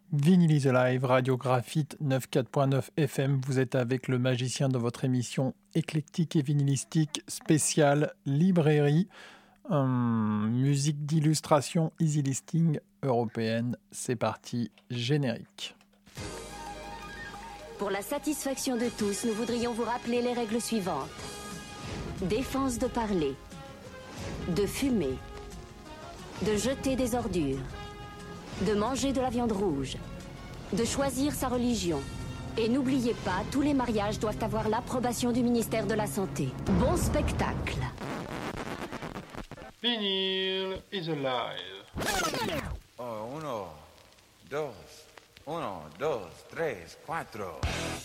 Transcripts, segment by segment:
Vinyl is Alive, Radio Graphite 94.9 FM. Vous êtes avec le magicien de votre émission éclectique et vinylistique spéciale librairie. Musique d'illustration Easy Listing européenne. C'est parti, générique. Pour la satisfaction de tous, nous voudrions vous rappeler les règles suivantes. Défense de parler, de fumer, de jeter des ordures, de manger de la viande rouge, de choisir sa religion. Et n'oubliez pas, tous les mariages doivent avoir l'approbation du ministère de la Santé. Bon spectacle. Vinyl is alive. Oh, uno, dos, tres, cuatro.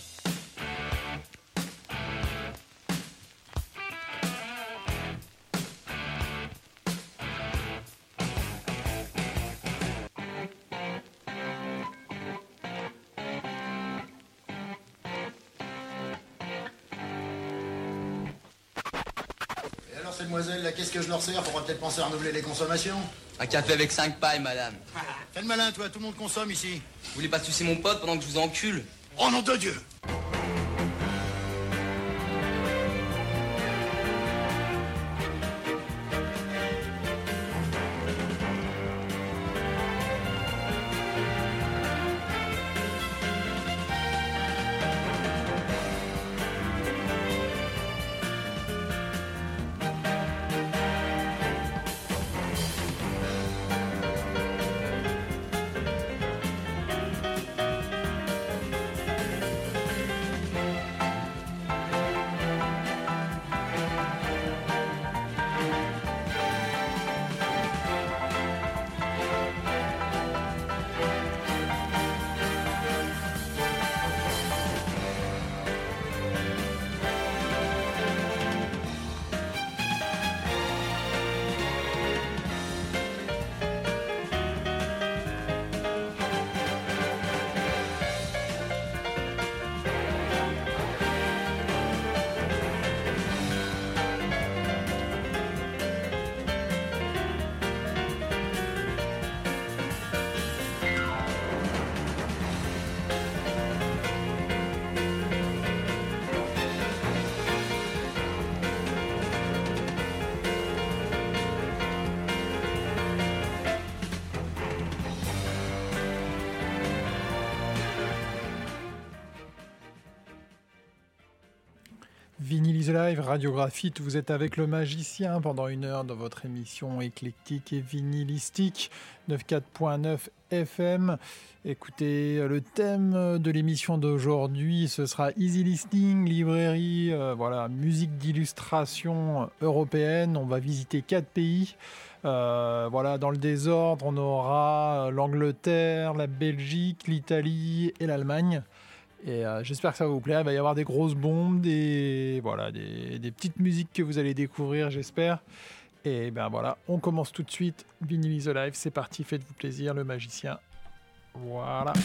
Mademoiselle, là, qu'est-ce que je leur sers? Faudra peut-être penser à renouveler les consommations. Un café avec 5 pailles, madame. Fais le malin, toi, tout le monde consomme ici. Vous voulez pas sucer mon pote pendant que je vous encule? Oh nom de Dieu! Vinyl is Alive, Radio Graphite, vous êtes avec le magicien pendant une heure dans votre émission éclectique et vinylistique 94.9 FM. Écoutez, le thème de l'émission d'aujourd'hui, ce sera Easy Listening, librairie, musique d'illustration européenne. On va visiter 4 pays. Dans le désordre, on aura l'Angleterre, la Belgique, l'Italie et l'Allemagne. Et j'espère que ça va vous plaire. Il va y avoir des grosses bombes, des petites musiques que vous allez découvrir, j'espère. Et on commence tout de suite. Vinyl is Alive, c'est parti, faites-vous plaisir, le magicien. Voilà.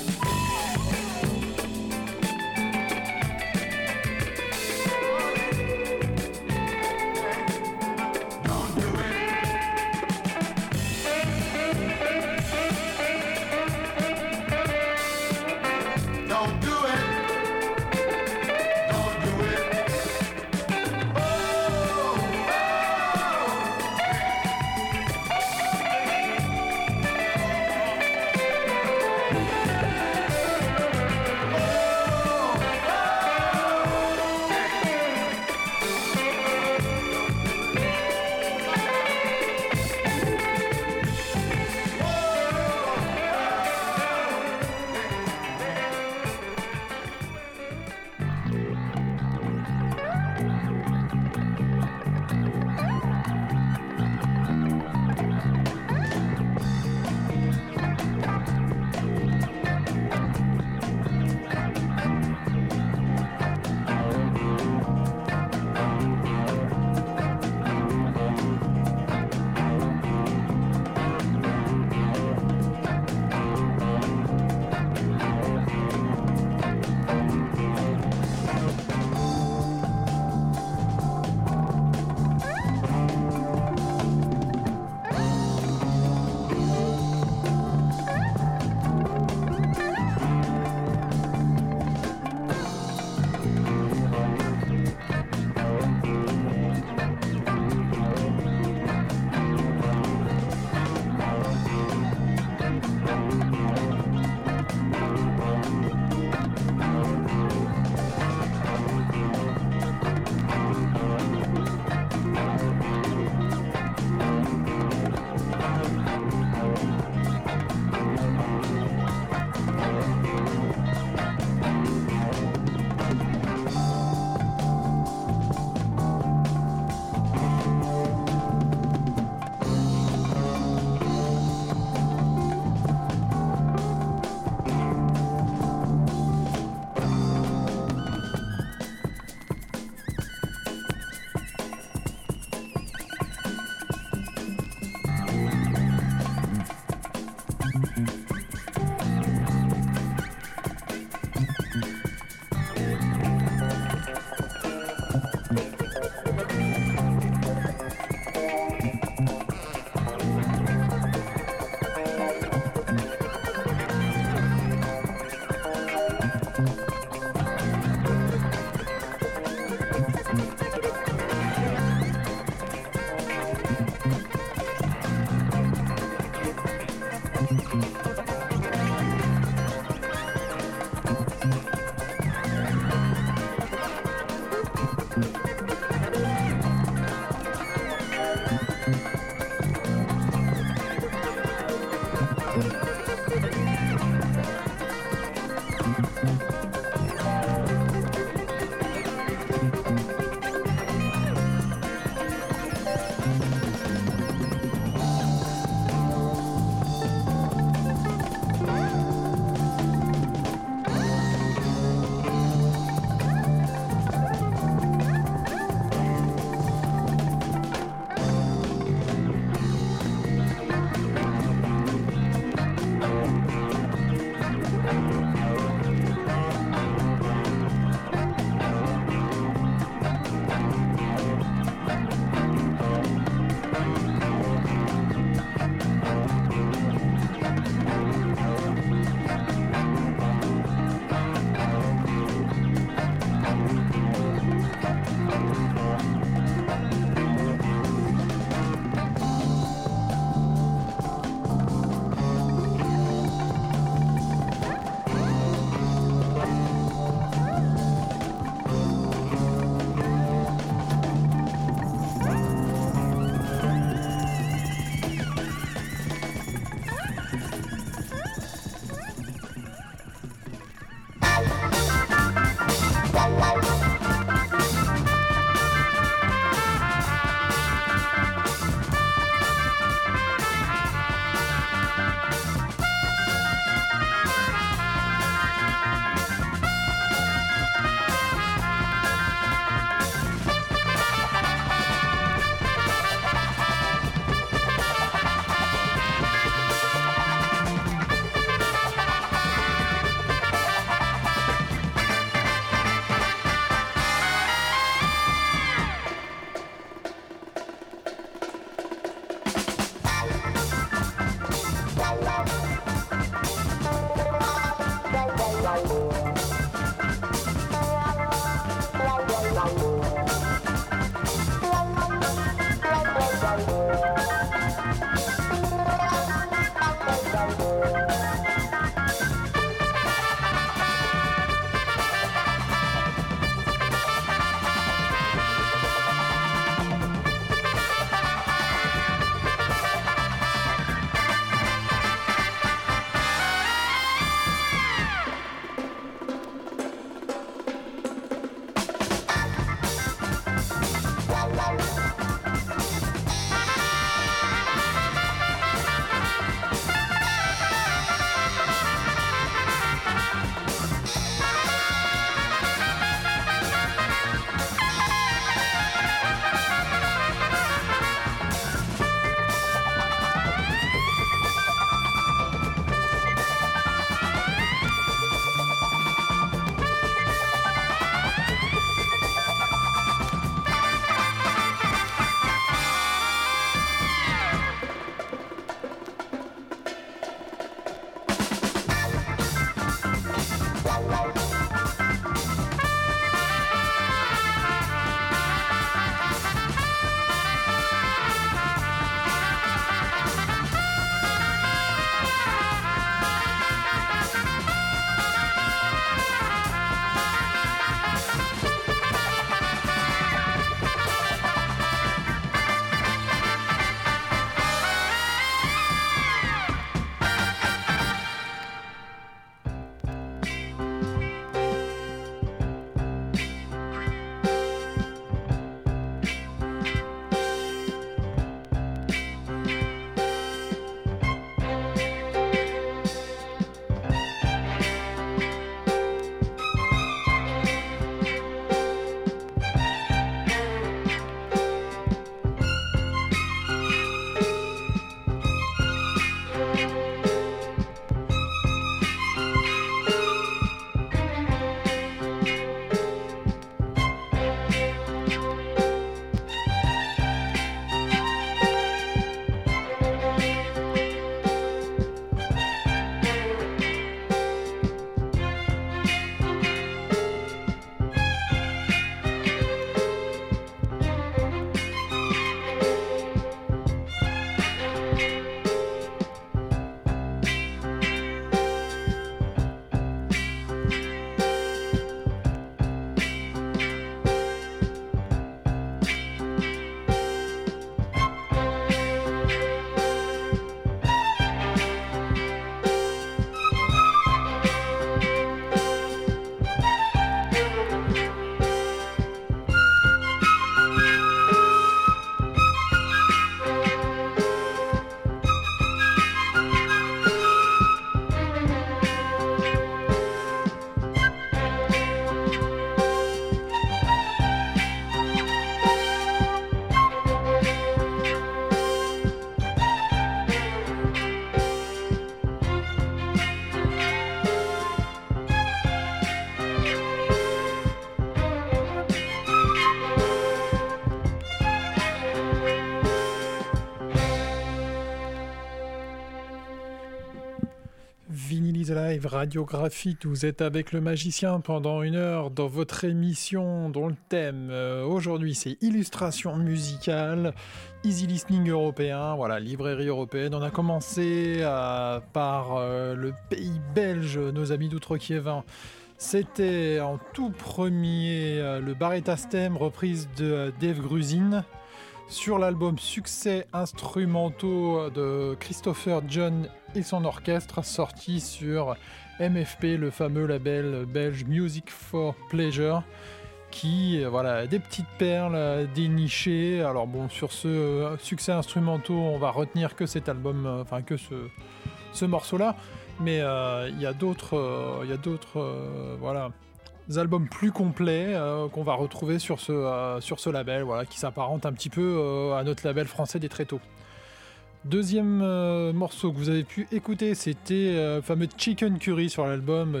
Live, Radiographite, vous êtes avec le magicien pendant 1 heure dans votre émission dont le thème aujourd'hui c'est illustration musicale, easy listening européen, voilà, librairie européenne. On a commencé par le pays belge, nos amis d'Outre-Quiévin. C'était en tout premier le Barretta Stem, reprise de Dave Grusin, sur l'album Succès instrumentaux de Christopher John et son orchestre, sorti sur MFP, le fameux label belge Music for Pleasure, qui, voilà, des petites perles dénichées. Alors bon, sur ce Succès instrumentaux, on va retenir que cet album, que ce morceau-là, mais il y a d'autres, voilà, albums plus complets qu'on va retrouver sur ce label, voilà, qui s'apparente un petit peu à notre label français des Tréteaux. Deuxième morceau que vous avez pu écouter, c'était le fameux Chicken Curry sur l'album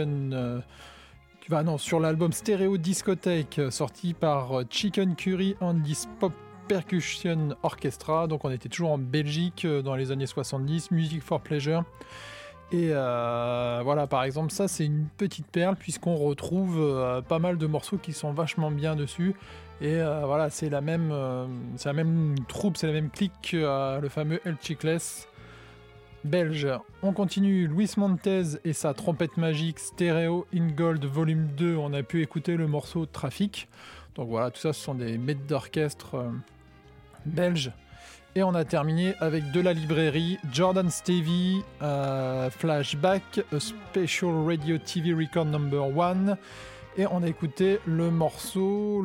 sur l'album Stéréo Discothèque, sorti par Chicken Curry and his Pop Percussion Orchestra. Donc on était toujours en Belgique dans les années 70, Music for Pleasure. Et voilà, par exemple, ça c'est une petite perle puisqu'on retrouve pas mal de morceaux qui sont vachement bien dessus. Et voilà, c'est la même troupe, c'est la même clique que le fameux El Chicles belge. On continue, Luis Montez et sa trompette magique Stereo in Gold Volume 2. On a pu écouter le morceau Trafic. Donc voilà, tout ça ce sont des maîtres d'orchestre belges. Et on a terminé avec de la librairie Jordan Stevie, Flashback, A Special Radio TV Record Number 1. Et on a écouté le morceau,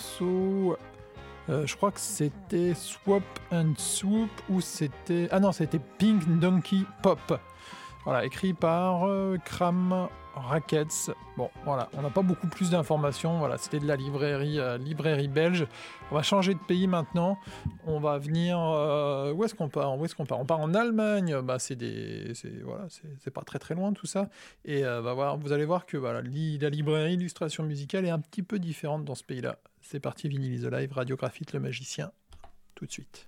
je crois que c'était Swap and Swoop, ou c'était... Ah non, c'était Pink Donkey Pop. Voilà, écrit par Cram Rackets. Bon, voilà, on n'a pas beaucoup plus d'informations. Voilà, c'était de la librairie belge. On va changer de pays maintenant. On va venir... Où est-ce qu'on part ? On part en Allemagne. Bah, c'est pas très très loin tout ça. Et vous allez voir que voilà, la librairie illustration musicale est un petit peu différente dans ce pays-là. C'est parti, Vinyl is the Live, Radiographite, le magicien. Tout de suite.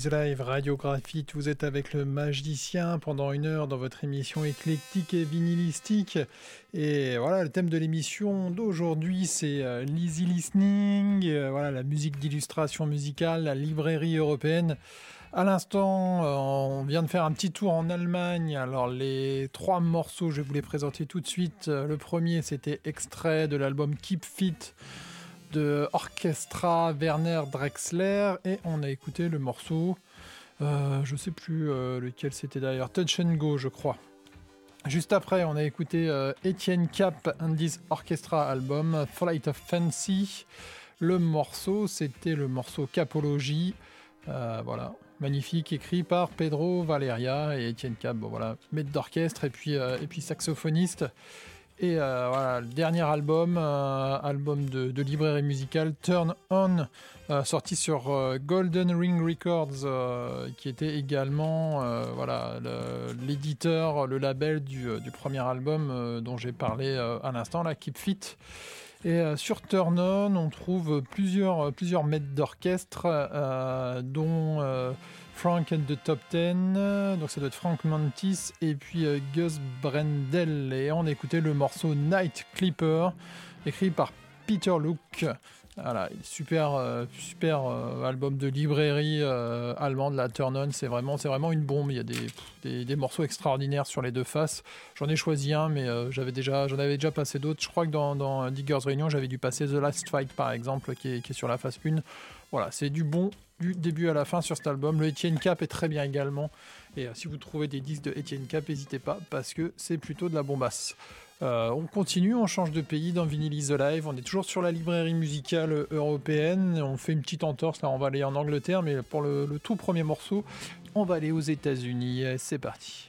the Live, Radio Graphite. Vous êtes avec le magicien pendant 1 heure dans votre émission éclectique et vinylistique. Et voilà, le thème de l'émission d'aujourd'hui, c'est l'easy listening, voilà, la musique d'illustration musicale, la librairie européenne. À l'instant, on vient de faire un petit tour en Allemagne. Alors, les 3 morceaux, je vais vous les présenter tout de suite. Le premier, c'était extrait de l'album Keep Fit de Orchestra Werner Drexler, et on a écouté le morceau, je ne sais plus lequel c'était d'ailleurs, Touch and Go, je crois. Juste après, on a écouté Etienne Cap and his Orchestra album Flight of Fancy. Le morceau, c'était le morceau Capology, voilà, magnifique, écrit par Pedro Valeria et Etienne Cap, bon, voilà, maître d'orchestre et puis saxophoniste. Et voilà, le dernier album, album de librairie musicale, Turn On, sorti sur Golden Ring Records, qui était également voilà, l'éditeur, le label du premier album dont j'ai parlé à l'instant, là, Keep Fit. Et sur Turn On, on trouve plusieurs maîtres d'orchestre, dont Frank and the Top Ten, donc ça doit être Frank Mantis, et puis Gus Brendel. Et on a écouté le morceau Night Clipper, écrit par Peter Luke. Voilà, super album de librairie allemande, la Turn On, c'est vraiment une bombe. Il y a des morceaux extraordinaires sur les deux faces. J'en ai choisi un, mais j'en avais déjà passé d'autres. Je crois que dans Diggers Réunion, j'avais dû passer The Last Fight, par exemple, qui est sur la face 1. Voilà, c'est du bon du début à la fin sur cet album. Le Etienne Cap est très bien également. Et si vous trouvez des disques de Etienne Cap, n'hésitez pas, parce que c'est plutôt de la bombasse. On continue, on change de pays dans Vinyl is the Live. On est toujours sur la librairie musicale européenne. On fait une petite entorse, là on va aller en Angleterre, mais pour le tout premier morceau, on va aller aux États-Unis. C'est parti.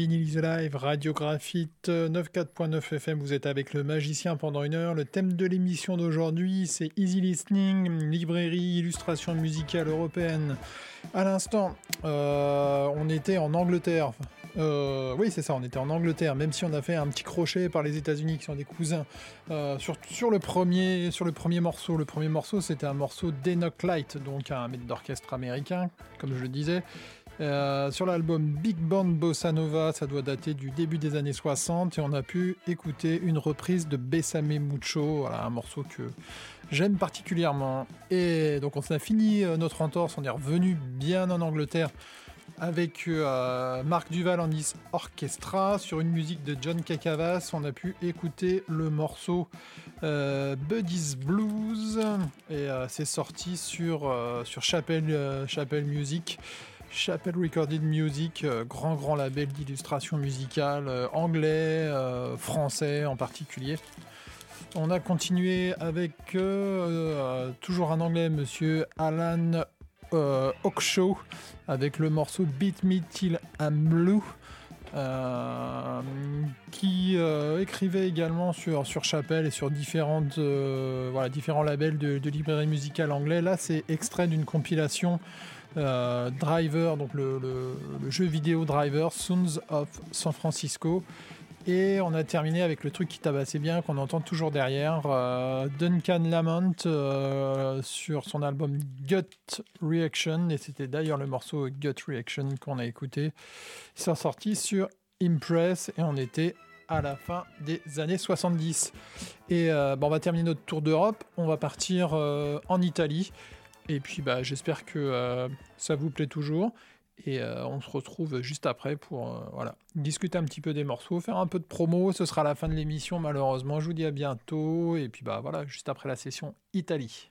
Vinyl is Alive, Radio Graphite, 94.9 FM, vous êtes avec le magicien pendant 1 heure. Le thème de l'émission d'aujourd'hui, c'est Easy Listening, librairie, illustration musicale européenne. À l'instant, on était en Angleterre. Oui, c'est ça, on était en Angleterre, même si on a fait un petit crochet par les États-Unis qui sont des cousins. Sur le premier morceau. Le premier morceau, c'était un morceau d'Enoch Light, donc un maître d'orchestre américain, comme je le disais. Sur l'album Big Band Bossa Nova, ça doit dater du début des années 60, et on a pu écouter une reprise de Bésame Mucho, voilà, un morceau que j'aime particulièrement. Et donc on a fini notre entorse, on est revenu bien en Angleterre avec Marc Duval en Orchestra. Sur une musique de John Kakavas, on a pu écouter le morceau Buddy's Blues, et c'est sorti sur Chapel Music. Chapel Recorded Music, grand label d'illustration musicale, anglais, français en particulier. On a continué avec toujours un anglais, monsieur Alan Hawkshaw, avec le morceau Beat Me Till I'm Blue, qui écrivait également sur Chapel et sur différents labels de librairie musicale anglais. Là, c'est extrait d'une compilation Driver, donc le jeu vidéo Driver, Sons of San Francisco. Et on a terminé avec le truc qui tabassait bien, qu'on entend toujours derrière, Duncan Lamont sur son album Gut Reaction, et c'était d'ailleurs le morceau Gut Reaction qu'on a écouté. Ils sont sortis sur Impress, et on était à la fin des années 70. Et on va terminer notre tour d'Europe, on va partir en Italie. Et puis j'espère que ça vous plaît toujours. Et on se retrouve juste après pour discuter un petit peu des morceaux, faire un peu de promo. Ce sera la fin de l'émission malheureusement. Je vous dis à bientôt. Et puis juste après la session Italie.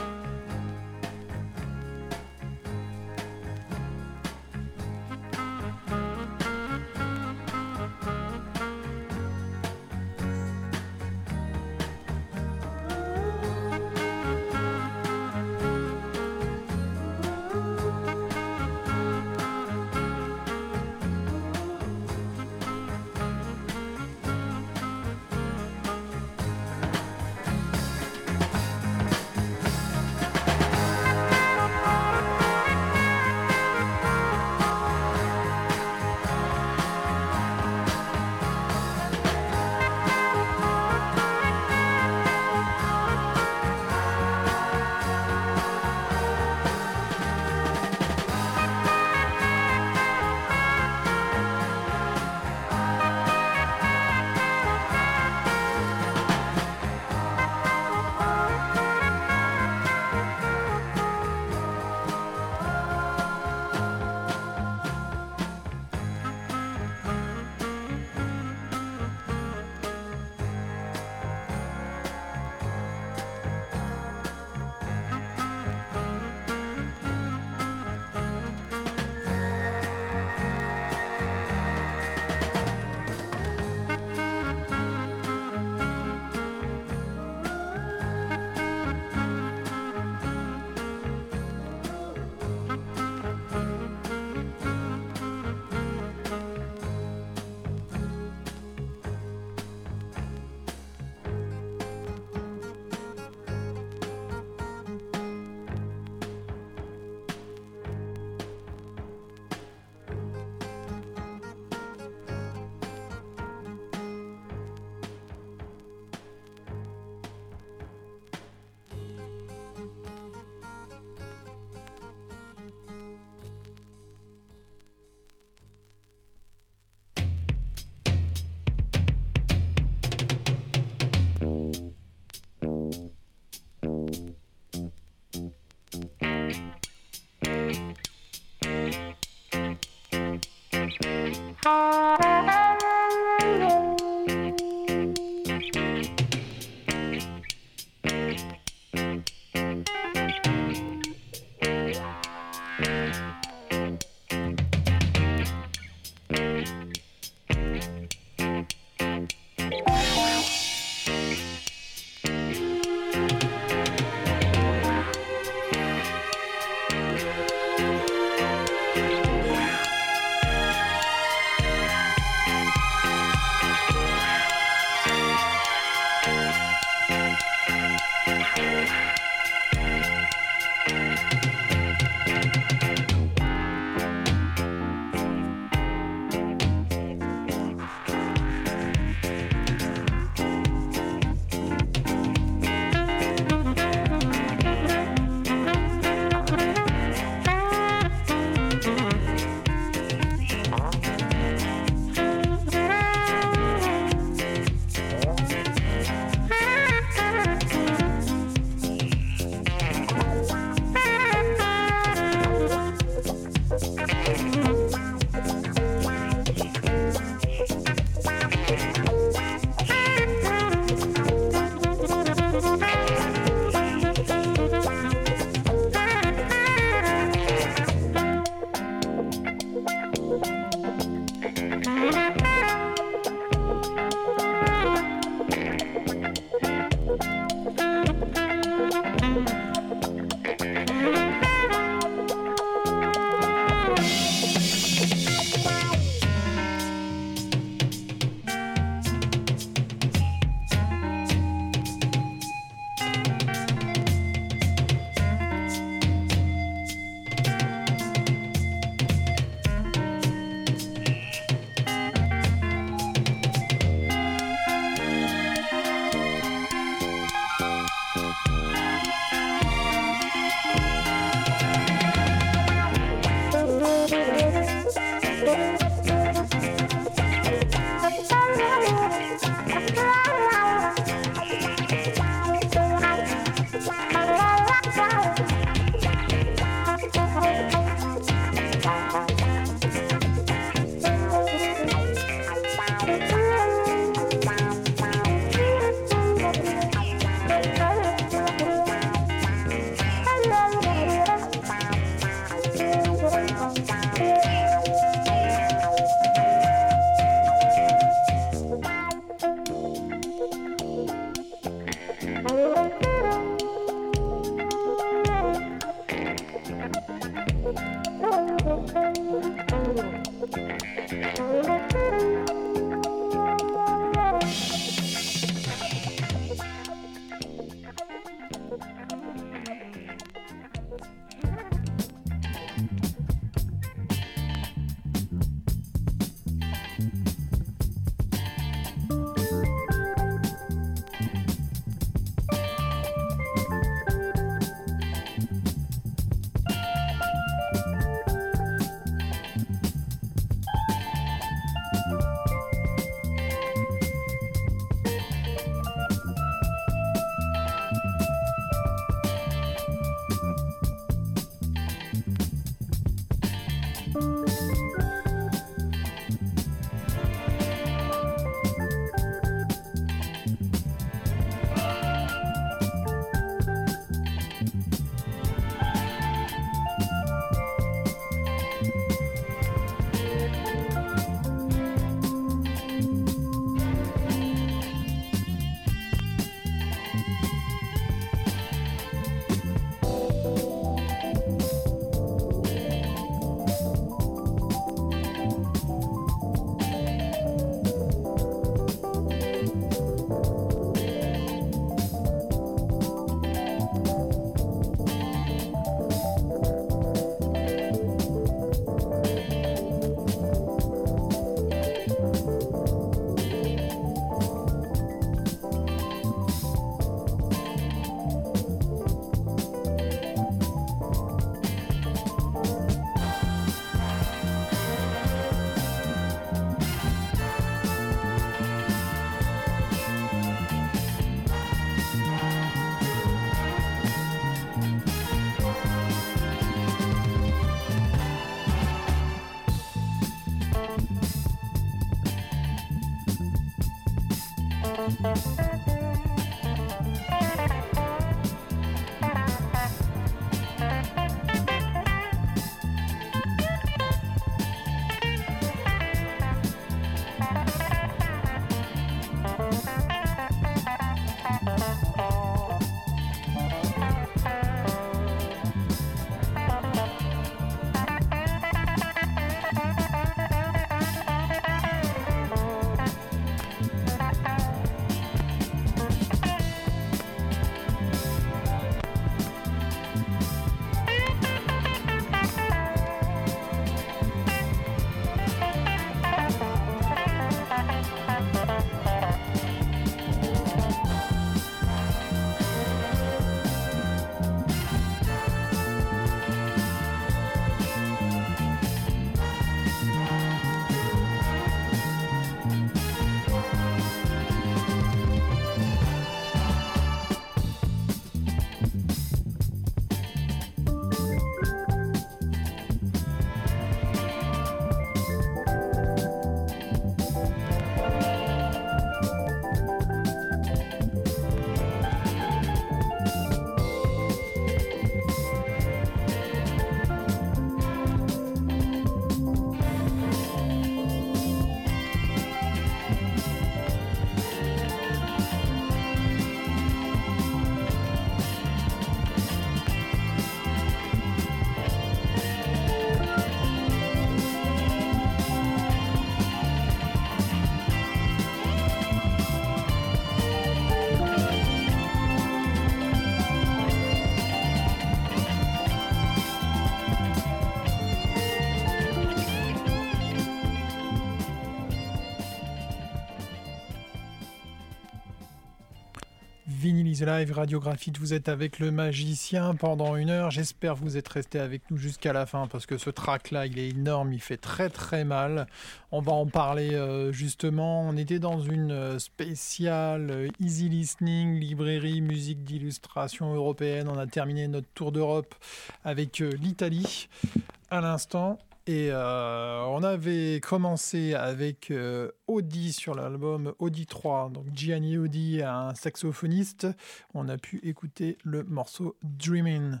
Vinyl is Live, Radio Graphite, vous êtes avec le magicien pendant 1 heure. J'espère que vous êtes restés avec nous jusqu'à la fin parce que ce track-là, il est énorme, il fait très très mal. On va en parler justement. On était dans une spéciale Easy Listening, librairie, musique d'illustration européenne. On a terminé notre tour d'Europe avec l'Italie à l'instant. Et on avait commencé avec Audi sur l'album Audi 3, donc Gianni Audi, un saxophoniste. On a pu écouter le morceau Dreamin'.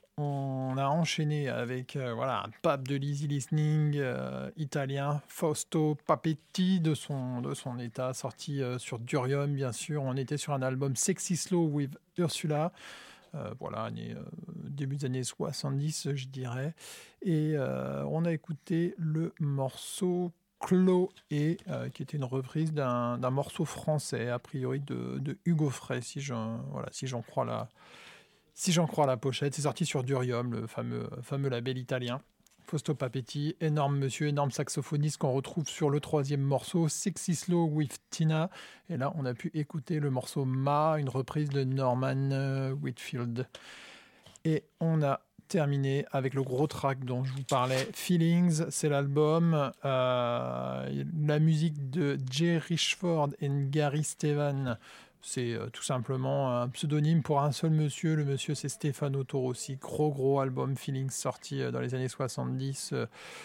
On a enchaîné avec un pape de l'easy listening italien, Fausto Papetti, de son état, sorti sur Durium, bien sûr. On était sur un album Sexy Slow with Ursula. Début des années 70, je dirais. Et on a écouté le morceau Chloé, qui était une reprise d'un morceau français, a priori de Hugo Frey, si j'en crois la pochette. C'est sorti sur Durium, le fameux label italien. Fausto Papetti, énorme monsieur, énorme saxophoniste qu'on retrouve sur le 3e morceau, Sexy Slow with Tina. Et là, on a pu écouter le morceau Ma, une reprise de Norman Whitfield. Et on a terminé avec le gros track dont je vous parlais, Feelings, c'est l'album. La musique de Jay Richford et Gary Stevan. C'est tout simplement un pseudonyme pour un seul monsieur. Le monsieur, c'est Stefano Torossi. Gros album Feelings sorti dans les années 70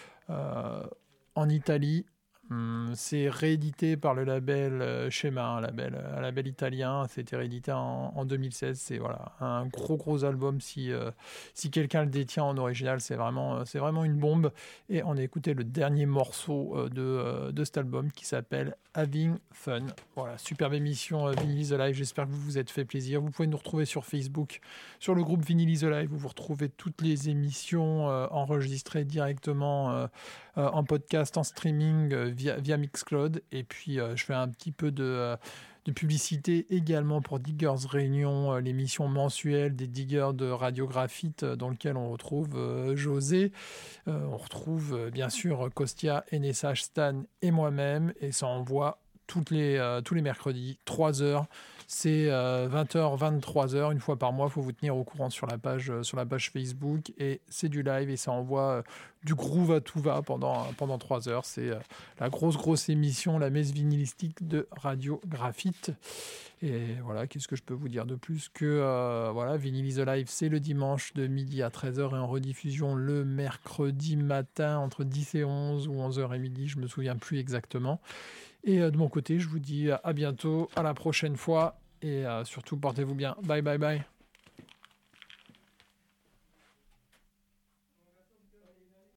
en Italie. C'est réédité par le label Schema, un label italien. C'était réédité en 2016. C'est un gros album. Si quelqu'un le détient en original, c'est vraiment une bombe. Et on a écouté le dernier morceau de cet album qui s'appelle Having Fun. Voilà, superbe émission Vinyl is Alive. J'espère que vous vous êtes fait plaisir. Vous pouvez nous retrouver sur Facebook, sur le groupe Vinyl is Alive, où vous retrouvez toutes les émissions enregistrées directement en podcast, en streaming via Mixcloud. Et puis je fais un petit peu de publicité également pour Diggers Réunion, l'émission mensuelle des Diggers de Radio Graphite, dans lequel on retrouve José, on retrouve bien sûr Kostia, NSH, Stan et moi-même, et ça envoie tous les mercredis, 3h. C'est 20h, 23h, une fois par mois. Il faut vous tenir au courant sur la page Facebook. Et c'est du live et ça envoie du groove à tout va pendant 3 heures. C'est la grosse émission, la messe vinylistique de Radio Graphite. Et voilà, qu'est-ce que je peux vous dire de plus que Vinyl is Alive, c'est le dimanche de midi à 13h et en rediffusion le mercredi matin entre 10 et 11 ou 11h et midi, je me souviens plus exactement. Et de mon côté, je vous dis à bientôt, à la prochaine fois. Et surtout, portez-vous bien. Bye, bye, bye.